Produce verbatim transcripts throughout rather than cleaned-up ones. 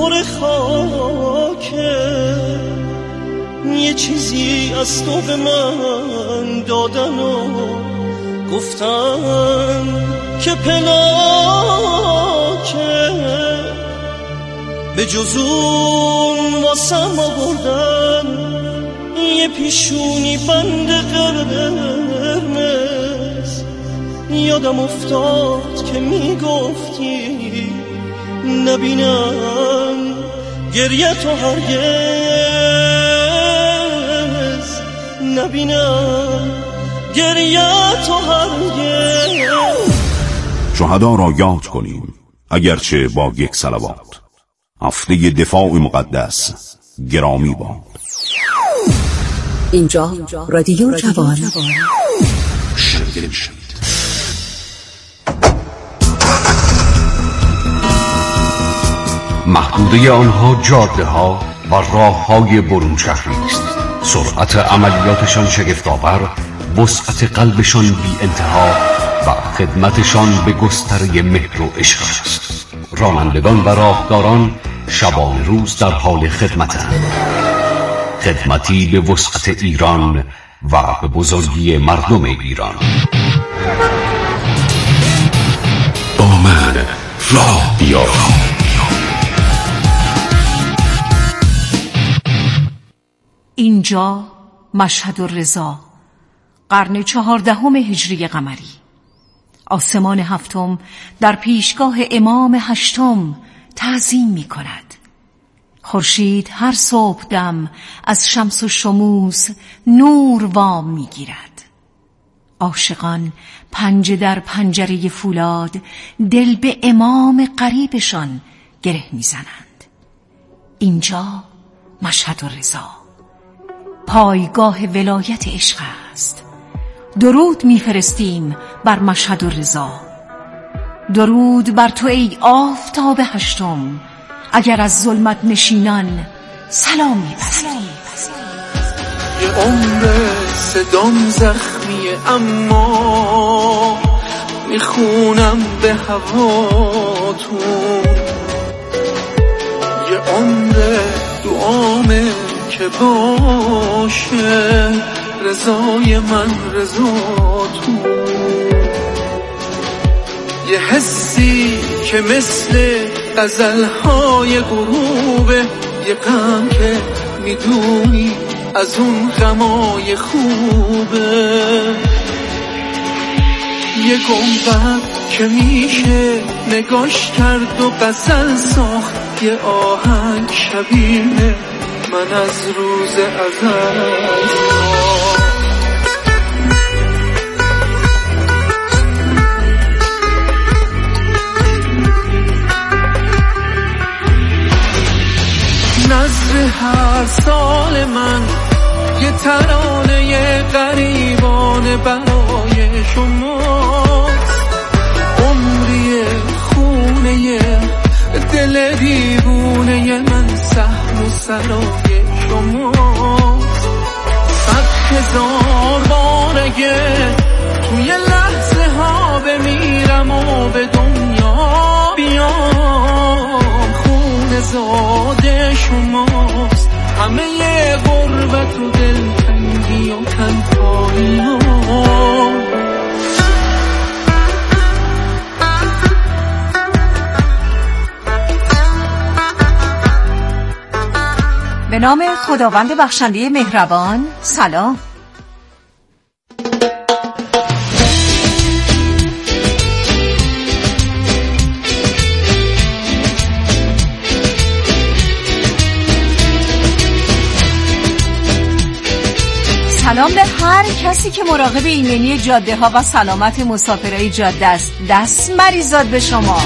پر خاکه، یه چیزی از تو به من دادن و گفتن که پلاکه، به جز اون واسم آوردن یه پیشونی بند قرمز. یادم افتاد که میگفتی نبینم گریه تو هرگز، نبینم گریه تو هرگز. شهدا را یاد کنیم اگرچه با یک صلوات. هفته دفاع مقدس گرامی باد. اینجا رادیو جوان. محدوده آنها جاده ها و راه های برون شهری است. سرعت عملیاتشان شگفت‌آور، وسعت قلبشان بی انتها و خدمتشان به گستره مهر و عشق است. رانندگان و راهداران شبان روز در حال خدمتند. خدمتی به وسعت ایران و به بزرگی مردم ایران. با من راه بیار. اینجا مشهد الرضا، قرن چهاردهم هجری قمری. آسمان هفتم در پیشگاه امام هشتم تعظیم می کند. خورشید هر صبح دم از شمس و شموس نور وام می گیرد. عاشقان پنجه در پنجره فولاد دل به امام قریبشان گره می زنند. اینجا مشهد الرضا، پایگاه ولایت عشق است. درود میفرستیم بر مشهد الرضا. درود بر تو ای آفتاب هشتم، اگر از ظلمت نشینان سلام می‌پذیری. یه عمر صدام زخمیه اما میخونم به هواتون. یه عمر دعامه که باشه رضای من رضاتون. یه حسی که مثل غزلهای غروبه، یه غم که میدونی از اون غمای خوبه. یه گنبد که میشه نگاش کرد و غزل ساخت، یه آهنگ شبیه من از روز ازل. نظر هر سال من یه ترانه غریبانه برای شماست. عمری خونه دل دیوونه من سهم و سرای شماست. صد هزار بار اگه توی لحظه ها بمیرم و به دنیا بیام، خون زاده شماست. همه ی غربت و دلتنگی و تنهایی ها. به نام خداوند بخشنده مهربان. سلام. سلام به هر کسی که مراقب ایمنی جاده ها و سلامت مسافرای جاده است. دست مریزاد به شما.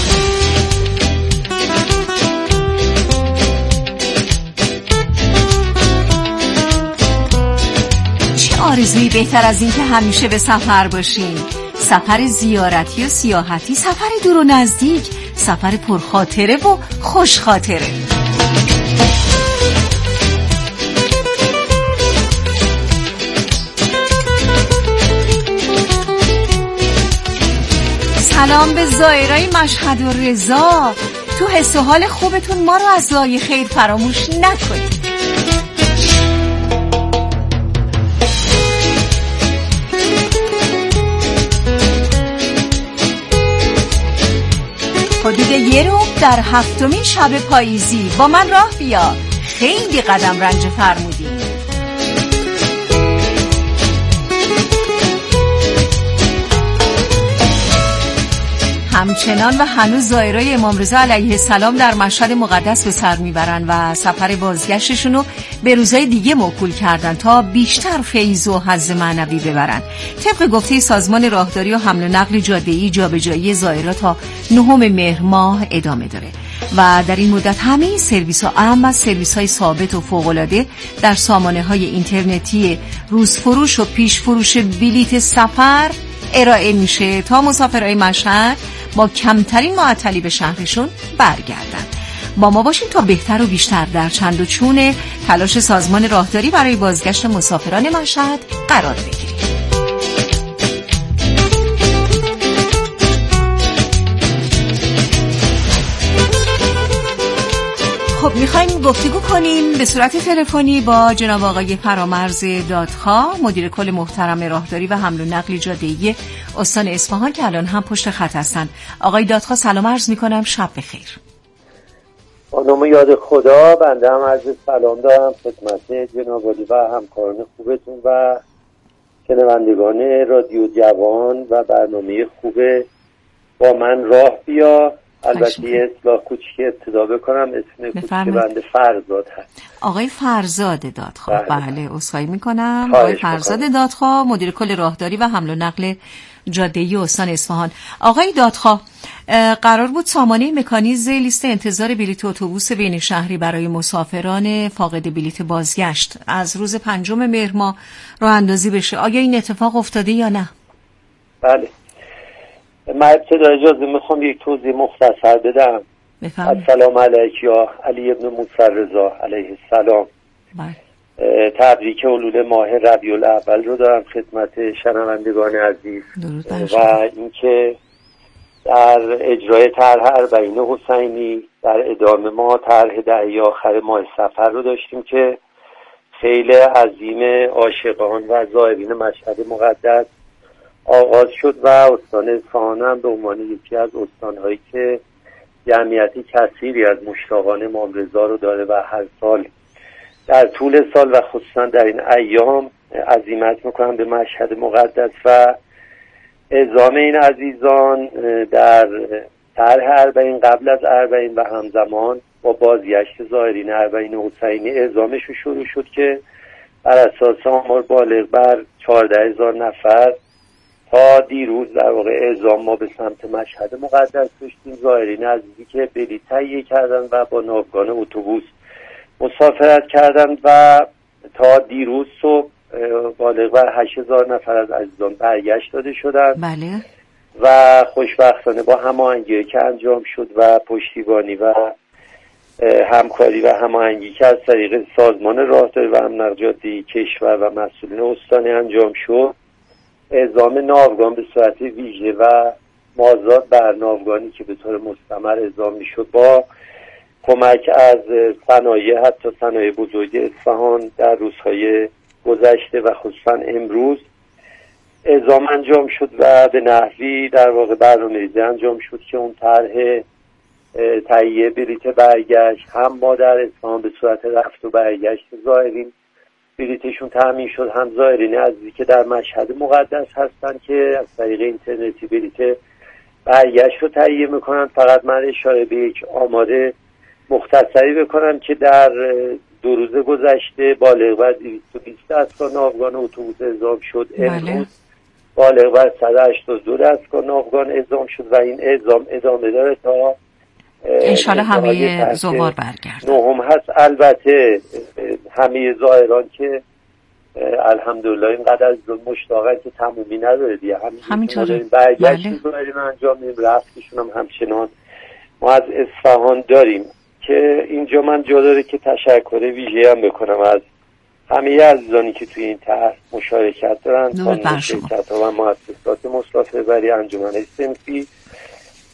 آرزویی بهتر از این که همیشه به سفر باشین. سفر زیارتی و سیاحتی، سفر دور و نزدیک، سفر پرخاطره و خوشخاطره. سلام به زائرای مشهد الرضا. تو حس و حال خوبتون ما رو از دعای خیر فراموش نکنید. حدود یه رو در هفتمین شب پاییزی با من راه بیا. خیلی قدم رنج فرمودی. همچنان و هنوز زائرای امام رضا علیه السلام در مشهد مقدس به سر میبرن و سفر بازگشتشون رو به روزهای دیگه موکول کردن تا بیشتر فیض و حظ معنوی ببرن. طبق گفته سازمان راهداری و حمل و نقل جاده‌ای جابجایی زائرا تا نهم مهر ماه ادامه داره و در این مدت همه سرویس ها اهم از سرویس های ثابت و فوق‌العاده در سامانه های اینترنتی روزفروش و پیش فروش بلیت سفر ارائه میشه تا مسافرای مشهد با کمترین معطلی به شهرشون برگردن. با ما باشین تا بهتر و بیشتر در چند و چون تلاش سازمان راهداری برای بازگشت مسافران مشهد قرار بگیریم. خب میخوایم گفتگو کنیم به صورت تلفنی با جناب آقای فرامرز دادخواه، مدیر کل محترم راهداری و حمل و نقل جاده‌ای استان اصفهان که الان هم پشت خط هستن. آقای دادخواه سلام عرض میکنم، شب بخیر. با نام یاد خدا بنده هم عرض سلام دارم خدمت جناب عالی و همکاران خوبتون و شنوندگان رادیو جوان و برنامه خوب با من راه بیا. البته یه اصلاح کوچیک ابتدا بکنم، اسم کوچیک بنده فرزاد هست. آقای فرزاد دادخواه. بله, بله. عذرخواهی میکنم. آقای فرزاد دادخواه، مدیر کل راهداری و حمل و نقل جاده‌ای استان اصفهان. آقای دادخواه، قرار بود سامانه مکانیزه لیست انتظار بلیط اتوبوس بین شهری برای مسافران فاقد بلیط بازگشت از روز پنجم مهر ماه راه اندازی بشه. آیا این اتفاق افتاده یا نه؟ بله. من ابتدا اجازه میخوام یک توضیح مختصر بدم. بفرمایید. السلام علیک یا علی ابن موسی رضا علیه السلام. بله. تبریک حلول ماه ربیع الاول رو دارم خدمت شنوندگان عزیز و اینکه در اجرای طرح اربعین حسینی در ادامه ما طرح دهه آخر ماه صفر رو داشتیم که خیلی عظیم عاشقان و زائرین مشهد مقدس آغاز شد و استان اصفهان هم به عنوان یکی از استان‌هایی که جمعیتی کثیری از مشتاقان امام رضا رو داره و هر سال در طول سال و خصوصا در این ایام عزیمت میکنم به مشهد مقدس و اعزام این عزیزان در طرح اربعین قبل از اربعین و همزمان با بازگشت زائرین اربعین حسینی اعزامش شروع شد که بر اساس آمار بالغ بر چهارده هزار نفر تا دیروز در واقع اعزام ما به سمت مشهد مقدس داشتیم زائرین عزیزی که بلیط تهیه کردن و با ناوگان اتوبوس مسافرت کردن و تا دیروز صبح بالغ بر هشت هزار نفر از عزیزان برگشت داده شدند. بله. و خوشبختانه با هماهنگی که انجام شد و پشتیبانی و همکاری و هماهنگی که از طریق سازمان راهداری و حمل و نقل جاده‌ای کشور و مسئولین استانی انجام شد، اعزام ناوگان به صورت ویژه و مازاد بر ناوگانی که به طور مستمر اعزام میشد با کمک از صنایع حتی صنایع بزرگ اصفهان در روزهای گذشته و خصوصا امروز اعزام انجام شد و به نحوی در واقع برنامه‌ریزی انجام شد که اون طرح تهیه بلیط برگشت هم ما در اصفهان به صورت رفت و برگشت زائرین بلیطشون تامین شد، هم زائرین عزیزی که در مشهد مقدس هستن که از طریق اینترنتی بلیط برگشت رو تهیه میکنن. فقط من اشاره به یک آمار مختصری بکنم که در دو روز گذشته بالغ بر دویست و بیست دستگاه ناوگان اتوبوس اعزام شد. امروز بالغ بر صد و هشتاد و دو دستگاه ناوگان اعزام شد و این اعزام ادامه داره تا انشالله همه زوار برگرد. نهم هست. البته همه زائران که الحمدلله اینقدر از مشتاقن که تمومی نداره دیگه، همینطوره. برگشت زائرین انجام میدیم، رفتشون هم همچنان ما از اصفهان داریم که اینجا من جا داره که تشکر ویژه هم بکنم از همه عزیزانی که توی این طرح مشارکت دارن، خانم شرکت ها و مؤسسات مسافربری، انجمن صنفی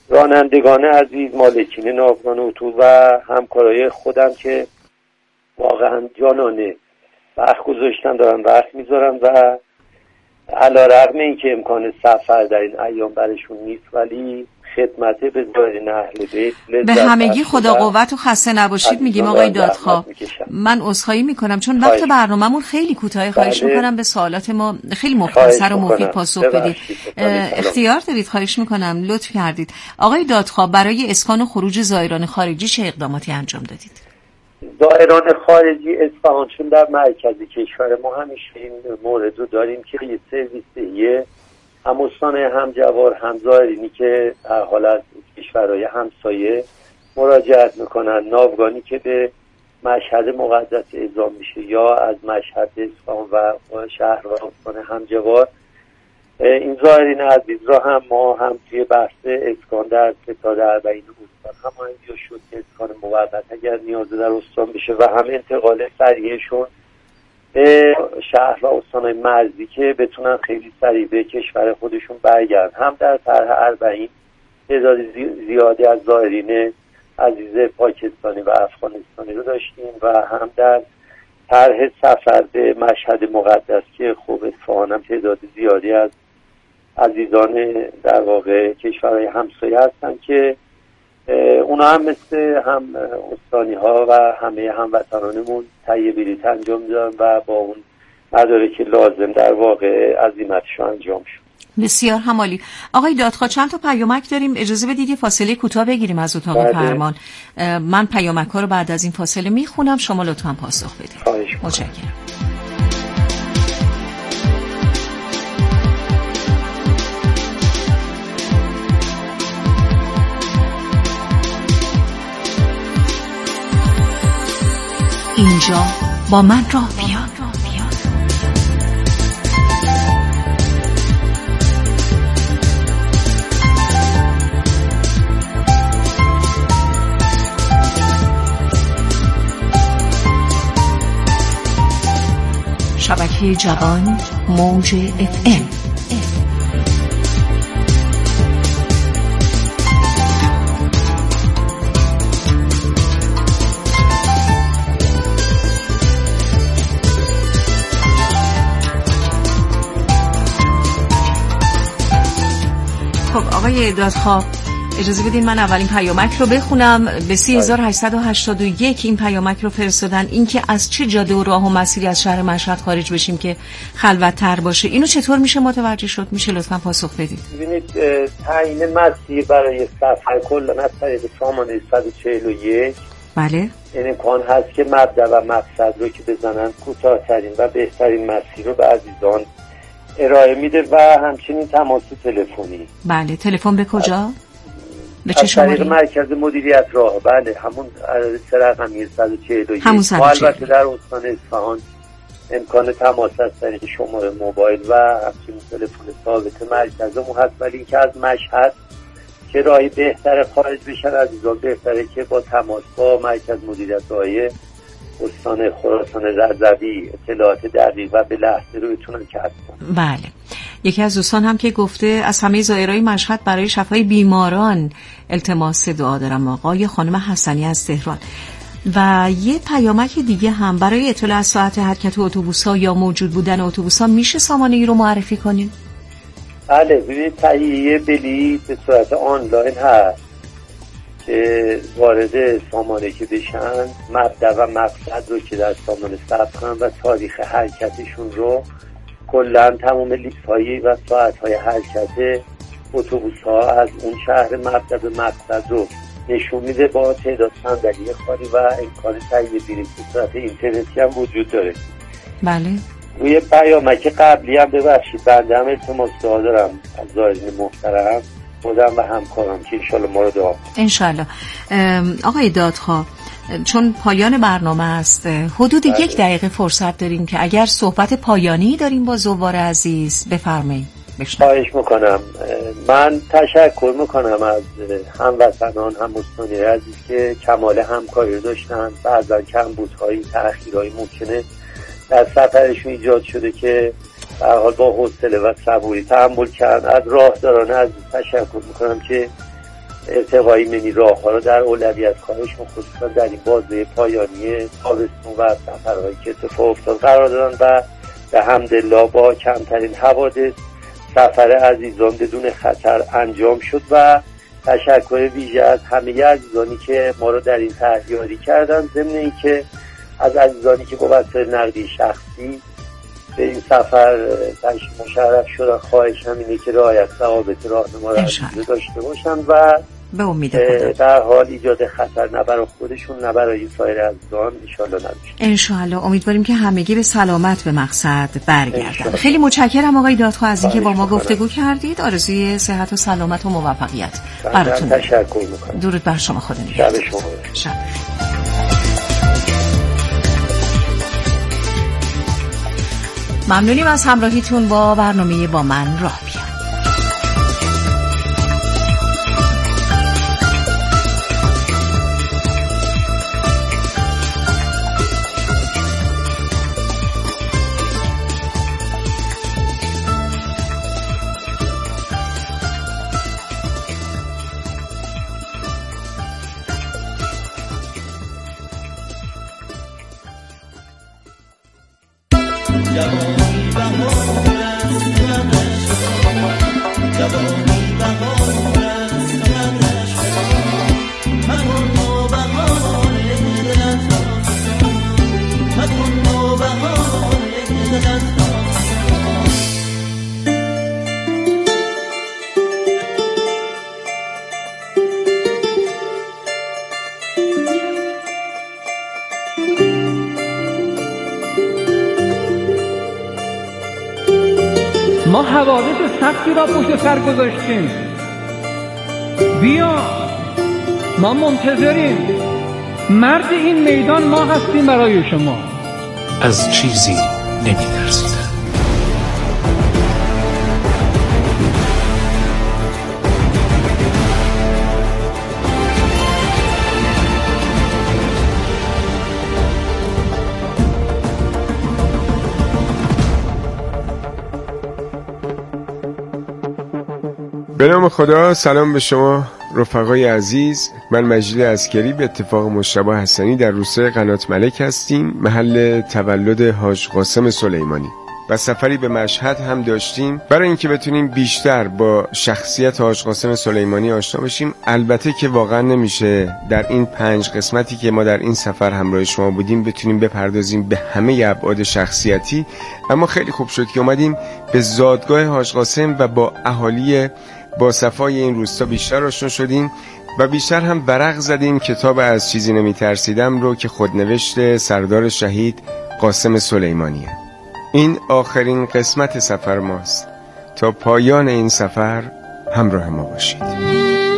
رانندگان عزیز، مالکین ناوگان اتو و همکارای خودم که واقعا جانانه وقت گذاشتن، دارن وقت میذارن و علیرغم اینکه امکان سفر در این ایام برشون نیست ولی خدمت به زائرین اهل بیت به همگی خدا قوت و خسته نباشید میگیم آقای دادخواه. من عذرخواهی میکنم چون وقت برنامه‌مون خیلی کوتاه، خواهش بله. میکنم به سوالات ما خیلی مختصر و مفید پاسخ بدید. اختیار دارید، خواهش میکنم لطف کردید. آقای دادخواه، برای اسکان و خروج زائران خارجی چه اقداماتی انجام دادید؟ زائران خارجی اصفهان چون در مرکز کشور ما همیشه این مورد رو داریم که یه سرویس یه هم استان‌های همجوار هم زائرینی که در حال از کشورهای همسایه مراجعت میکنن، ناوگانی که به مشهد مقدس اعزام میشه یا از مشهد اصفهان و شهر و استان همجوار، این زائرین عزیز را هم ما هم توی بحث اسکان در ستاد اربعین استان هم اینجا شد که اسکان موقت اگر نیاز در استان بشه و هم انتقال سریعشون به شهر و استان‌های مرزی که بتونن خیلی سریع به کشور خودشون برگردن. هم در طرح اربعین تعداد زیادی از زائرین عزیز پاکستانی و افغانستانی رو داشتیم و هم در طرح سفر به مشهد مقدس که خب اصفهان هم تعداد زیادی از عزیزان در واقع کشورهای همسایه هستن که اونا هم مثل هم استانی ها و همه هموطنانمون تهیه بلیط انجام میدن و با اون مدارک لازم در واقع عزیمتشون انجام شد. بسیار همالی. آقای دادخواه، چند تا پیامک داریم، اجازه بدید یه فاصله کوتاه بگیریم از اتاق بله. فرمان. من پیامک ها رو بعد از این فاصله میخونم، شما لطفاً پاسخ بدید. متشکرم. اینجا با من راه بیاد. شبکه جوان موج اف ام. خب آقای دادخواه، اجازه بدین من اولین پیامک رو بخونم. به سه هزار و هشتصد و هشتاد و یک این پیامک رو فرستادن، این که از چه جاده و راه و مسیری از شهر مشهد خارج بشیم که خلوت‌تر باشه. اینو چطور میشه متوجه شد؟ میشه لطفاً پاسخ بدید؟ ببینید تعیین مسیر برای سفر کلا از طریق سامانه صد و چهل و یک بله این امکان هست که مبدا و مقصد رو که بزنن کوتاه‌ترین و بهترین مسیر رو به عزیزان ارائه میده و همچنین تماس تلفنی. بله. تلفن به کجا؟ به چه شماره؟ مرکز مدیریت راه. بله همون سه رقمی صد و چهل و یک. همون صد و چهل. البته در استان اصفهان امکان تماس از طریق شماره موبایل و همچنین تلفن ثابت مرکزمون هست، ولی اینکه از مشهد که راهی بهتر خارج بشن عزیزان بهتره که با تماس با مرکز مدیریت راه استان خراسان رضوی اطلاعات دقیق و به لحظه رو بتونن کسب کنن. بله. یکی از دوستان هم که گفته از همه زائرای مشهد برای شفای بیماران التماس دعا دارم، آقای خانم حسنی از تهران. و یه پیامک دیگه هم برای اطلاع از ساعت حرکت اتوبوس‌ها یا موجود بودن اتوبوس‌ها میشه سامانه ای رو معرفی کنین؟ بله. ببینید تهیه بلیط به صورت آنلاین هست که وارد سامانه که بشن مبدا و مقصد رو که در سامانه ثبت کنن و تاریخ حرکتشون رو، کلا تمام لیست‌هایی و ساعت‌های حرکت اتوبوس‌ها از اون شهر مبدا به مقصد رو نشون میده با تعداد صندلی خالی و امکان تهیه بلیط به صورت اینترنتی هم وجود داره. بله. روی پیامک قبلی هم ببخشید بنده هم التماس دعا دارم از زائرین محترم خودم و همکارم که انشالله ما رو دعا کنم. انشالله. آقای دادخواه، چون پایان برنامه است حدود بله. یک دقیقه فرصت داریم که اگر صحبت پایانی داریم با زوار عزیز بفرمایید. خواهش میکنم. من تشکر میکنم از هموطنان هم استانی عزیز که کمال همکاری داشتن، بعضا کمبودهایی تأخیرهایی ممکنه در سفرشون ایجاد شده که در حال با حوصله و صبوری تحمل کردن. از راهداران عزیز تشکر میکنم که ارتقایی منی راه ها رو در اولویت کارشون خصوصا در این بازه پایانی تابستون و سفرهایی که اتفاق افتاد قرار دادن و به حمدالله با کمترین حوادث سفر عزیزان بدون خطر انجام شد و تشکر ویژه از همه عزیزانی که ما رو در این تحریاری کردن، ضمن این که از عزیزانی که با وسایل نقدی شخصی به این سفر تشریف مشرف شدن. خواهشم اینه که رعایت ضوابط راهنما را داشته باشن و به امید خدا در حال ایجاد خطر نه برای خودشون نه برای سایر عزیزان انشالله نداشته. انشالله امیدواریم که همگی به سلامت به مقصد برگردن. خیلی متشکرم آقای دادخواه از اینکه با ما گفتگو کردید. آرزوی صحت و سلامت و موفقیت براتون. تشکر میکنم. درود بر شما. خدا نگهدار. شب شما شب. ممنونیم از همراهیتون با برنامه با من راه بیا. ما حوادث سختی را پشت سر گذاشتیم. بیا ما منتظریم. مرد این میدان ما هستیم برای شما. از چیزی نمی‌ترسیدم. به نام خدا. سلام به شما رفقای عزیز. من مجید عسکری به اتفاق مجتبی حسنی در روستای قنات ملک هستیم، محل تولد حاج قاسم سلیمانی، و سفری به مشهد هم داشتیم برای اینکه بتونیم بیشتر با شخصیت حاج قاسم سلیمانی آشنا بشیم. البته که واقعا نمیشه در این پنج قسمتی که ما در این سفر همراه شما بودیم بتونیم بپردازیم به همه ابعاد شخصیتی، اما خیلی خوب شد که اومدیم به زادگاه حاج قاسم و با اهالی با صفای این روستا بیشتر آشنا شدیم و بیشتر هم ورق زدیم کتاب از چیزی نمیترسیدم رو که خودنوشت سردار شهید قاسم سلیمانیه. این آخرین قسمت سفر ماست. تا پایان این سفر همراه ما باشید.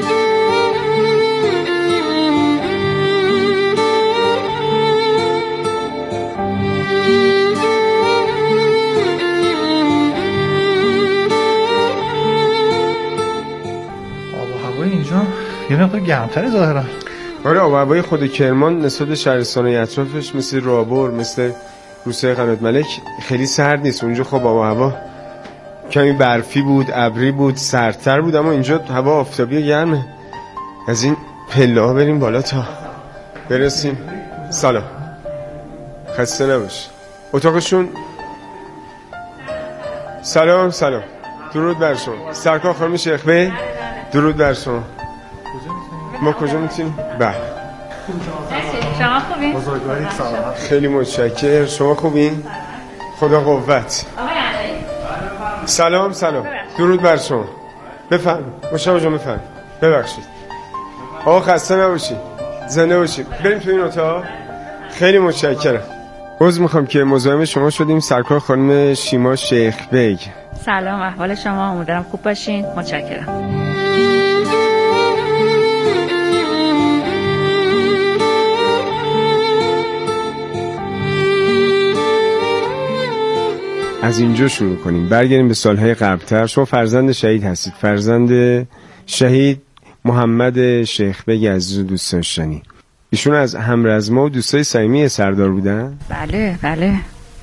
یه مقدار گرم‌تره ظاهرا. آره آب و هوای خود کرمان نسبت شهرستان‌های اطرافش مثل رابور، مثل روستای قنات ملک خیلی سرد نیست. اونجا خب آب و هوا کمی برفی بود، ابری بود، سردتر بود، اما اینجا هوا آفتابی و گرمه. از این پله‌ها بریم بالا تا برسیم. سلام، خسته نباش. اتاقشون. سلام سلام، درود بر شما. سرکار خانم شیخ بی، درود بر شما. ما کجا میتونیم؟ بله. شما خوبین؟ بزرگوارید سلامت. خیلی متشکرم. شما خوبین؟ خدا قوت. سلام سلام. درود بر شما. بفرمایید. مشتاق جان بفرمایید. ببخشید. آقا خسته نباشید. زنده باشید. بریم تو این اتاق. خیلی متشکرم. عذر میخوام که مزاحم شما شدیم. سرکار خانم شیما شیخ بیگ. سلام، احوال شما؟ امیدوارم خوب باشین. متشکرم. از اینجا شروع کنیم، برگردیم به سالهای قبلتر. شما فرزند شهید هستید، فرزند شهید محمد شیخ بیگ عزیز و دوست داشتنی. ایشون از همرزما و دوستای صمیمی سردار بودن؟ بله بله.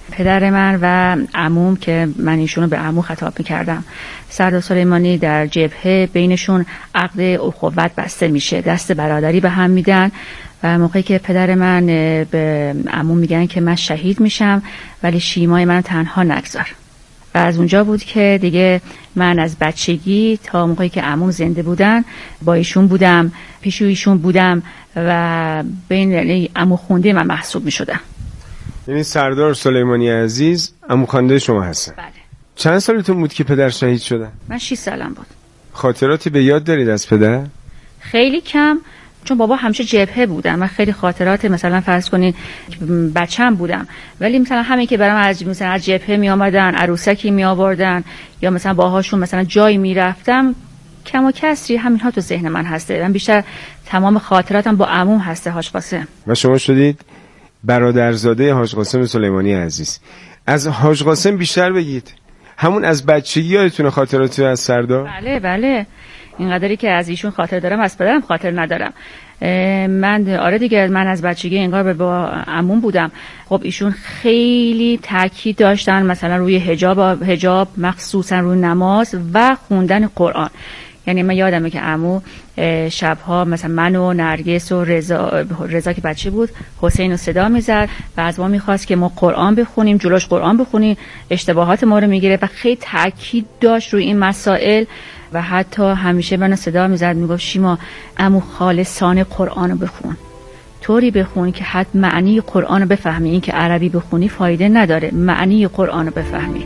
پدر من و عموم که من ایشونو به عمو خطاب میکردم، سردار سلیمانی در جبهه بینشون عقد اخوت بسته میشه، دست برادری به هم میدن و موقعی که پدر من به عمو میگن که من شهید میشم ولی شیمای من تنها نگذار. و از اونجا بود که دیگه من از بچگی تا موقعی که عموم زنده بودن با ایشون بودم، پیش ایشون بودم و بین عمو خونده من محسوب میشدم. یعنی سردار سلیمانی عزیز عمو خانده شما هستن؟ بله. چند سالتون بود که پدر شهید شدن؟ من شش سالم بود. خاطراتی به یاد دارید از پدر؟ خیلی کم، چون بابا همیشه جبهه بودم. من خیلی خاطرات مثلا فرض کنین بچه‌م بودم ولی مثلا همین که برام از مثلا از جبهه می آمدن، عروسکی می آوردن یا مثلا باهاشون مثلا جایی می رفتم، کم و کسری همینها تو ذهن من هسته. من بیشتر تمام خاطراتم با عموم هسته. حاج قاسم و شما شدید برادرزاده حاج قاسم سلیمانی عزیز. از حاج قاسم بیشتر بگید. همون از بچگی یادتونه خاطراتی از سردار؟ بله بله، اینقدری که از ایشون خاطر دارم از پدرم خاطر ندارم. من آره دیگه، من از بچگی انگار با عموم بودم. خب ایشون خیلی تاکید داشتن مثلا روی حجاب حجاب مخصوصا روی نماز و خوندن قرآن. یعنی من یادمه که عمو شبها مثلا من و نرگس و رضا رضا که بچه بود حسین رو صدا میزد و از ما میخواست که ما قرآن بخونیم، جلوش قرآن بخونیم، اشتباهات ما رو میگیره و خیلی تاکید داشت روی این مسائل. و حتی همیشه منو صدا میزد میگفت شیما عمو خالصانه قرآن رو بخون، طوری بخون که حد معنی قرآن رو بفهمی. این که عربی بخونی فایده نداره، معنی قرآن رو بفهمی.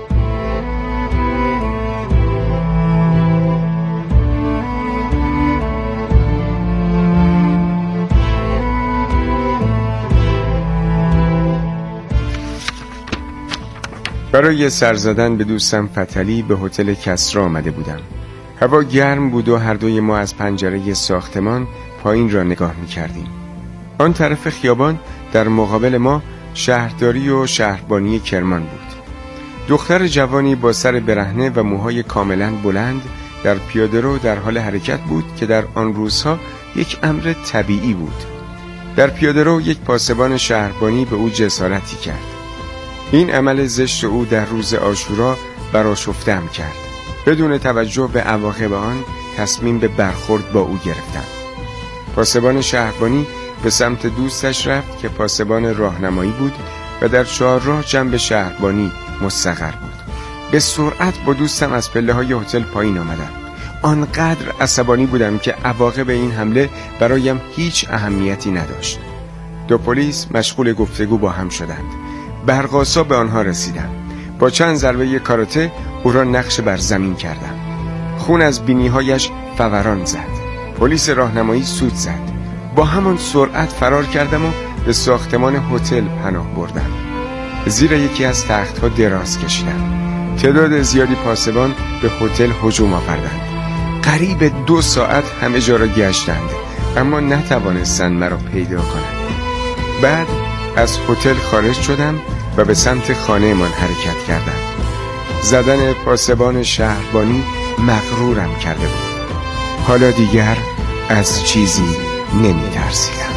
برای سر زدن به دوستم فتلی به هتل کسرا آمده بودم. هوا گرم بود و هر دوی ما از پنجره ساختمان پایین را نگاه می کردیم. آن طرف خیابان در مقابل ما شهرداری و شهربانی کرمان بود. دختر جوانی با سر برهنه و موهای کاملا بلند در پیاده‌رو در حال حرکت بود که در آن روزها یک امر طبیعی بود. در پیاده‌رو یک پاسبان شهربانی به او جسارتی کرد. این عمل زشت او در روز عاشورا برآشفته‌ام کرد. بدون توجه به عواقب آن تصمیم به برخورد با او گرفتم. پاسبان شهربانی به سمت دوستش رفت که پاسبان راهنمایی بود و در چهارراه جنب شهربانی مستقر بود. به سرعت با دوستم از پله‌های هتل پایین آمدم. آنقدر عصبانی بودم که عواقب این حمله برایم هیچ اهمیتی نداشت. دو پلیس مشغول گفتگو با هم شدند. برقاسا به آنها رسیدم. با چند ضربه کاراته او را نقش بر زمین کردم. خون از بینیهایش فوران زد. پلیس راهنمایی سود زد. با همان سرعت فرار کردم و به ساختمان هتل پناه بردم. زیر یکی از تخت‌ها دراز کشیدم. تعداد زیادی پاسبان به هتل هجوم آوردند. قریب دو ساعت همه جا را گشتند اما نتوانستند مرا پیدا کنند. بعد از هتل خارج شدم و به سمت خانه من حرکت کردم. زدن پاسبان شهربانی مغرورم کرده بود. حالا دیگر از چیزی نمی ترسیدم.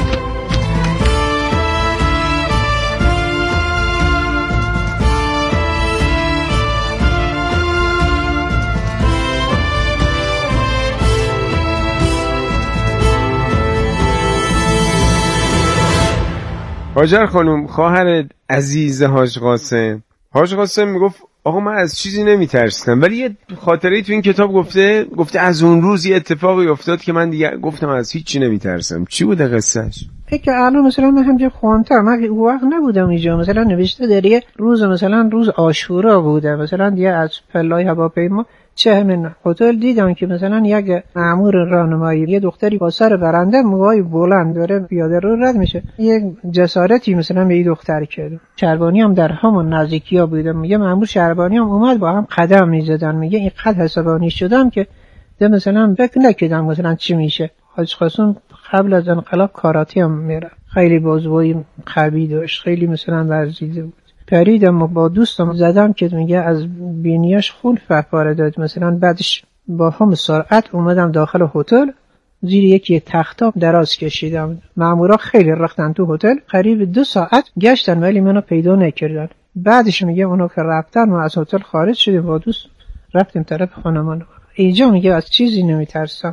هاجر خانم، خواهر عزیز حاج قاسم، حاج قاسم میگفت آقا من از چیزی نمیترسیدم، ولی یه خاطره تو این کتاب گفته گفته از اون روز یه اتفاقی افتاد که من دیگه گفتم از هیچی نمیترسم. چی بوده قصهش؟ که الان مثلا من همجا خوانتر من اون وقت نبودم اینجا، مثلا نوشته در یه روز مثلا روز عاشورا بوده، مثلا دیگه از پلای هواپیما چه همین هتل دیدم که مثلا یک مأمور راهنمایی یه دختری با سر برنده موهای بلند داره پیاده رو رد میشه، یک جسارتی مثلا به این دختر کرد. شهربانی هم در همون نزدیکی‌ها بودم، میگه مأمور شهربانی هم اومد با هم قدم میزدن، میگه این قد حسابانی شدم که ده مثلا فکر نکردم مثلا چی میشه. حاج قاسم قبل از انقلاب کاراتی هم میره، خیلی بازوی قوی داشت، خیلی مثلا ورزیده بود. پریدم و با دوستم زدم که میگه از بینیاش خون فپاره داد. مثلا بعدش با هم سرعت اومدم داخل هتل، زیر یکی تختام دراز کشیدم. مامورا خیلی رفتن تو هتل، قریب دو ساعت گشتن ولی منو پیدا نکردن. بعدش میگه اونو که رفتن ما از هتل خارج شدیم با دوست رفتیم طرف خانمان. اینجا میگه از چیزی نمیترسم.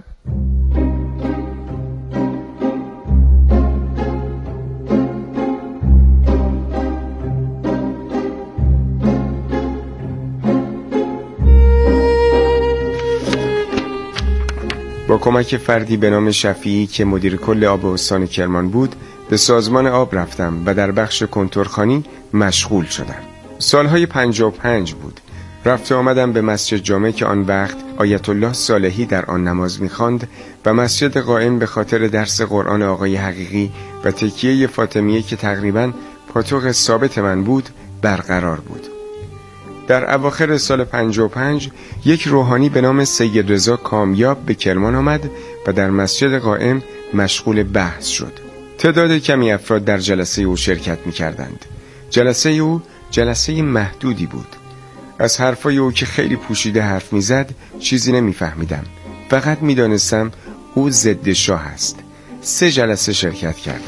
با کمک فردی به نام شفیعی که مدیر کل آب استان کرمان بود به سازمان آب رفتم و در بخش کنتورخانی مشغول شدم. سالهای پنجاه و پنج بود. رفت آمدم به مسجد جامع که آن وقت آیت الله صالحی در آن نماز می‌خواند و مسجد قائم به خاطر درس قرآن آقای حقیقی و تکیه فاطمیه که تقریباً پاتوق ثابت من بود برقرار بود. در اواخر سال پنجاه و پنج یک روحانی به نام سید رضا کامیاب به کرمان آمد و در مسجد قائم مشغول بحث شد. تعداد کمی افراد در جلسه او شرکت می کردند. جلسه او جلسه محدودی بود. از حرفای او که خیلی پوشیده حرف می زد چیزی نمی فهمیدم. فقط می دانستم او ضد شاه است. سه جلسه شرکت کردم.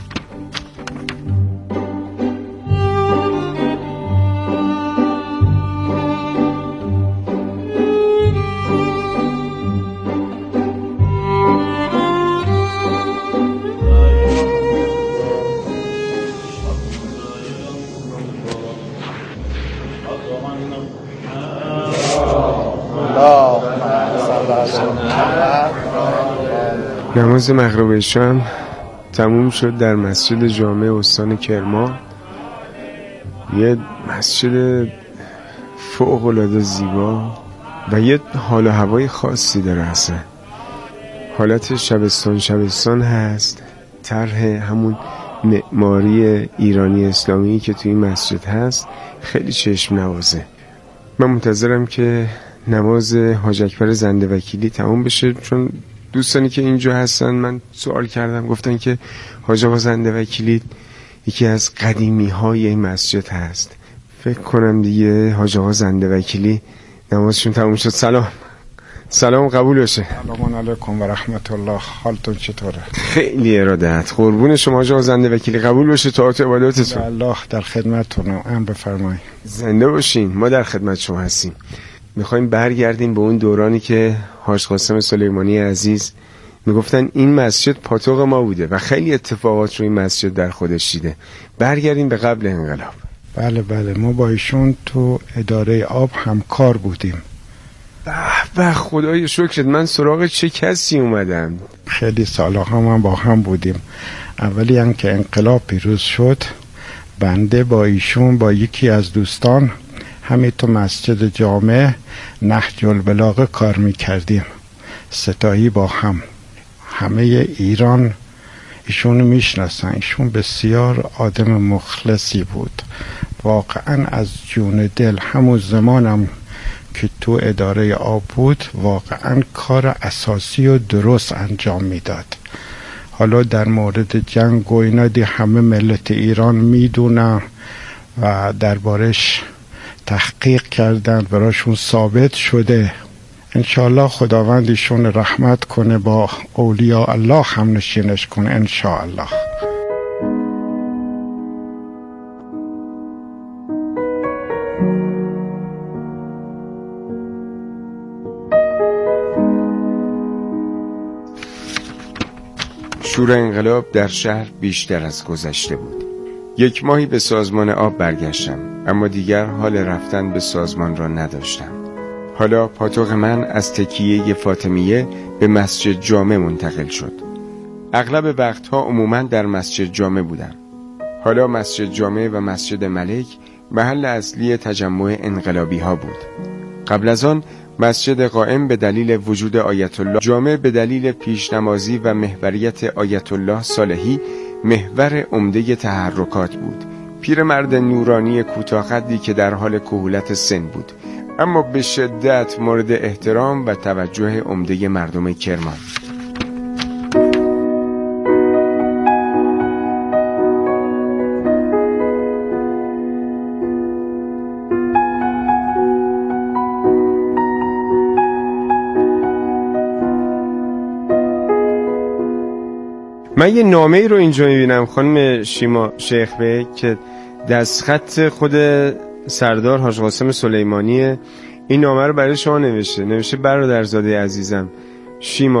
نماز مغرب شام تموم شد در مسجد جامع استان کرمان. یه مسجد فوق العاده زیبا و یه حال و هوای خاصی داره. اصلا حالت شبستان شبستان هست. طرح همون معماری ایرانی اسلامی که توی مسجد هست خیلی چشم نوازه. من منتظرم که نماز حاج اکبر زنده وکیلی تموم بشه، چون دوستانی که اینجا هستن من سوال کردم گفتن که حاج آقا زنده وکیلی یکی از قدیمی های این مسجد هست. فکر کنم دیگه حاج آقا زنده وکیلی نمازشون تموم شد. سلام سلام قبول بشه. سلام علیکم و رحمت الله. حالتون چطوره؟ خیلی ارادت. قربون شما حاج آقا زنده وکیلی. قبول بشه طاعت عبادتتون. الله در خدمتتونم. ام بفرمایید. زنده باشین. ما در خدمت شما هستیم. میخوایم برگردیم به اون دورانی که حاج قاسم سلیمانی عزیز میگفتن این مسجد پاتوق ما بوده و خیلی اتفاقات رو این مسجد در خودش دیده. برگردیم به قبل انقلاب. بله بله، ما با ایشون تو اداره آب همکار بودیم. به به خدای شکرت. من سراغ چه کسی اومدم؟ خیلی سالها من با هم بودیم. اولی هم که انقلاب پیروز شد بنده با ایشون با یکی از دوستان همین تو مسجد جامع نهج البلاغه کار میکردیم. ستایی با هم. همه ایران ایشون میشناسن. ایشون بسیار آدم مخلصی بود. واقعا از جون دل همون زمانم که تو اداره آب بود واقعا کار اساسی و درست انجام میداد. حالا در مورد جنگ و اینا دی همه ملت ایران میدونن و دربارش تحقیق کردن، براشون ثابت شده. انشاءالله خداوند ایشون رحمت کنه، با اولیاء الله هم نشینش کنه انشاءالله. شور انقلاب در شهر بیشتر از گذشته بود. یک ماهی به سازمان آب برگشتم، اما دیگر حال رفتن به سازمان را نداشتم. حالا پاتوق من از تکیه فاطمیه به مسجد جامع منتقل شد. اغلب وقتها عموماً در مسجد جامع بودم. حالا مسجد جامع و مسجد ملک محل اصلی تجمع انقلابی ها بود. قبل از آن مسجد قائم به دلیل وجود آیت الله جامع به دلیل پیشنمازی و محوریت آیت الله صالحی محور عمده تحرکات بود. پیرمرد نورانی کوتاه‌قدی که در حال کهولت سن بود، اما به شدت مورد احترام و توجه عمده مردم کرمان. من یه نامه ای رو اینجا میبینم خانم شیما شیخ بی که دستخط خود سردار حاج قاسم سلیمانیه. این نامه رو برای شما نوشته نوشته برادرزاده عزیزم شیما